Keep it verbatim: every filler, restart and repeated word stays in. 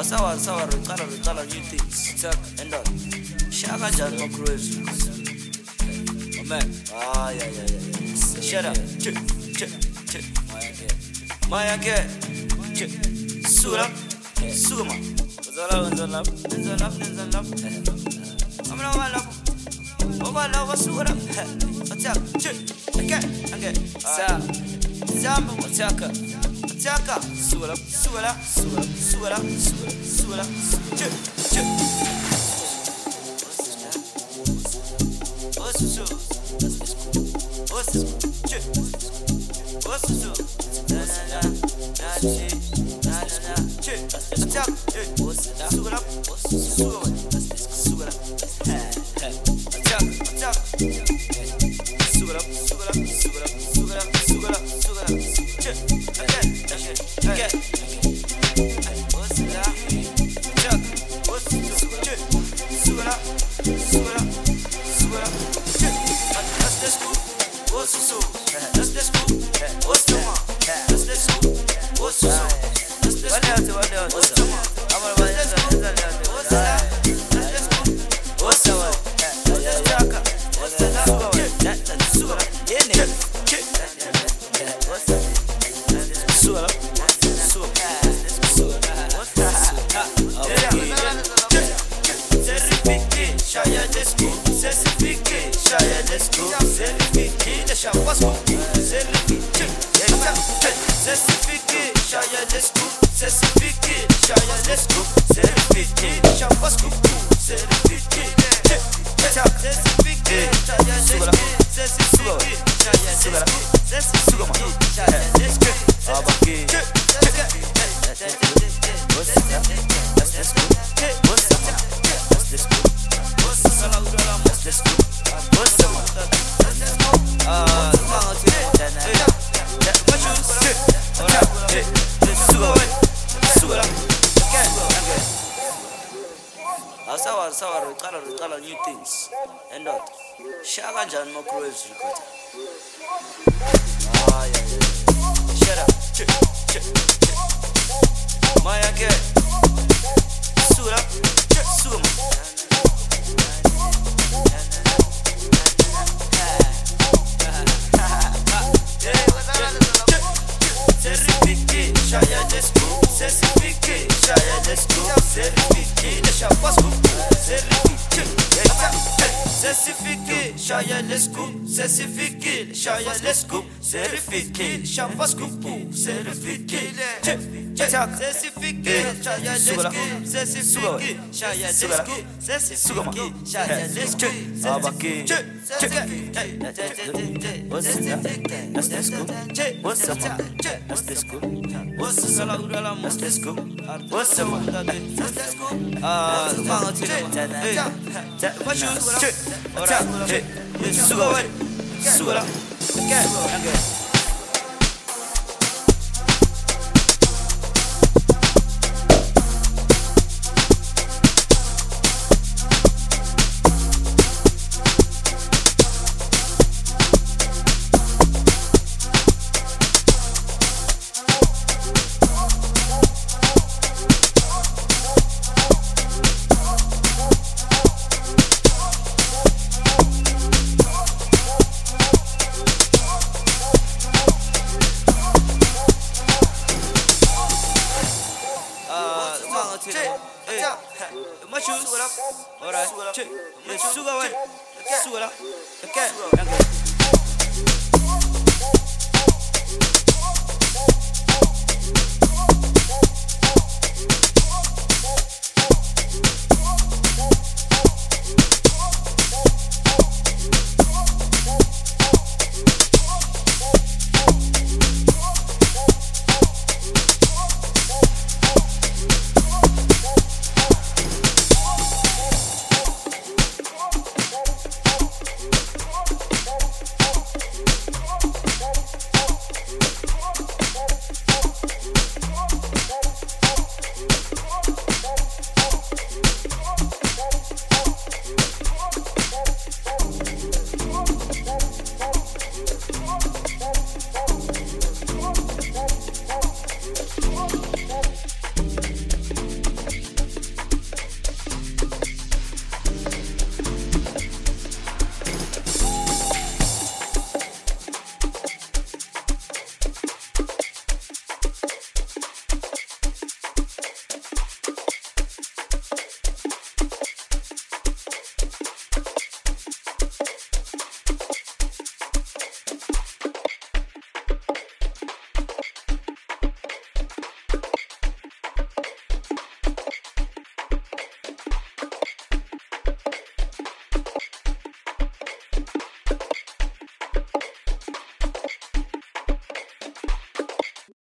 Asawa sawa recala recala new things. Tap and up. Shaka Jan Macruez. Oh man. Ah yeah yeah yeah yeah. Shut up. Ch ch ch. Maya ke. Ch. Sura. Suma. Zala zala zala zala. Amra wala. Wala wasura. Attack. Ch. Okay. Okay. Sa. Zamba attack. Attack. Sura. Sura. Sura. Sura. Sura. Ch. Ch. What's so? What's so? Ch. What's so? Na na na na na. Ch. Attack. Sura. Sura. Sura. Attack. Attack. Sura. Sura. Sura. Sura. Sura. Sura. Ch. Okay. Okay. What's that? Attack. What's so? Ch. Sura. Sura. Sura. Ch. That's the school. What's so? That's the school. What's the one? That's the school. What's so? That's the school. What's the one? I'm gonna buy this. What's that? That's the school. What's the one? What's the jaka? What's the lava? That's the sura. Yeah, nigga. What's that? Sura. Sura. What's that? Certificate, Shaya Desco. Certificate, Shaya Desco. Certificate, the Shabasco. Certificate, Certificate, Shaya Desco. Certificate, Shaya Desco. Certificate, Shabasco. Certificate, Certificate, Shaya Desco. Certificate, Shaya Desco. Certificate, Shaya Desco. Abaki. What's that? That's the school. What's that? That's the school. What's that? That's the school. What's that? Ah, come on, take that. What you say? Alright, sugar, sugar. Okay, okay. Asawa, asawa, recala, recala new things. And that. Shaka Jan Macruez record. Ah, yeah, yeah. Shut up. Ch, ch, ch. Maya ke. Sura. Ch, suma. Certificate, Shaya Desco. Certificate, Shaya Desco. Certificate, the Shabasco. Certificate, Certificate, Shaya Desco. Certificate, Shaya Desco. Certificate, Shabasco. Certificate, Certificate, Shaya Desco. Certificate, Shaya Desco. Certificate, Shaya Desco. Abaki. What's that? That's the school. What's the one? That's the school. What's the salad? That's the school. What's the one? That's the school. Ah, come on, hey, what you? Alright, hey, sugar, sugar. Okay, okay. Alright, check. Sugar, sugar, okay.